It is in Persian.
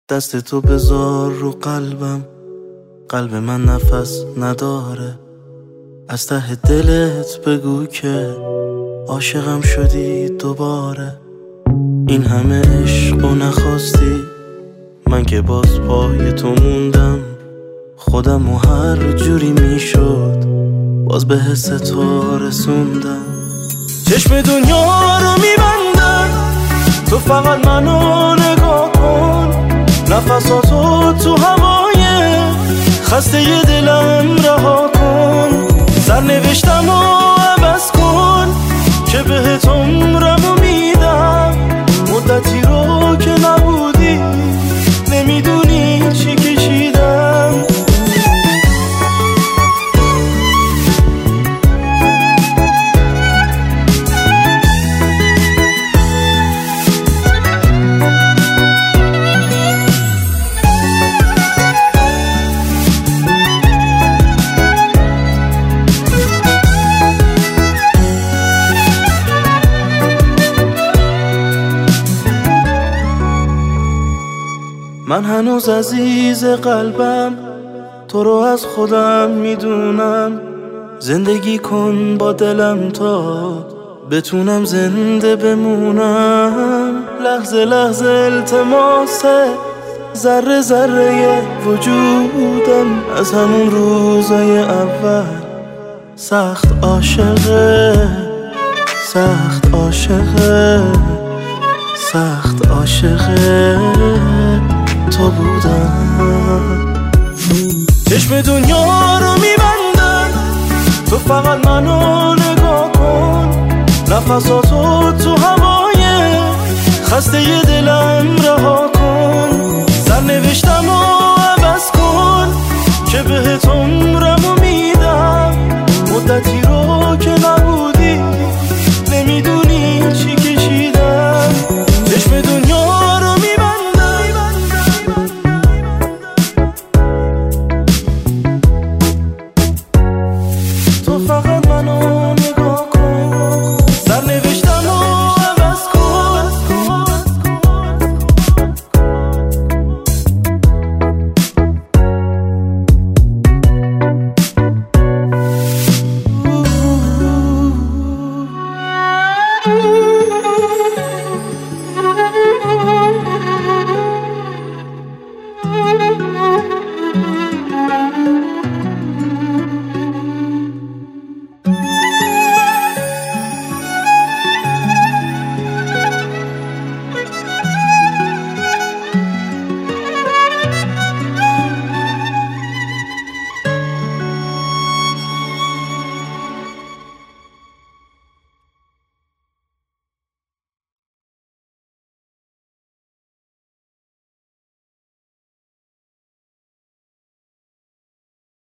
دست تو بذار رو قلبم، قلب من نفس نداره. از ته دلت بگو که عاشقم شدی دوباره. این همه عشق و نخواستی، من که باز پای تو موندم. خودم و هر جوری میشد باز به حس تو رسوندم. چشم دنیا رو میبندم، تو فقط منو نگاه کن. نفساتو تو هوای خسته ی دلم رها کن. سرنوشتم رو عوض کن که بهت عمرمو میدم. مدتی رو که نبودی نمیدونی چی کشیدم. من هنوز عزیز قلبم، تو رو از خودم میدونم. زندگی کن با دلم تا بتونم زنده بمونم. لحظه لحظه التماسه، ذره ذره وجودم. از همون روزای اول سخت عاشقه، سخت عاشقه، سخت عاشقه تو بودم. چشم دنیا رو میبندم، تو فقط منو نگاه کن. نفساتو تو هوای خسته ی دلم رها کن.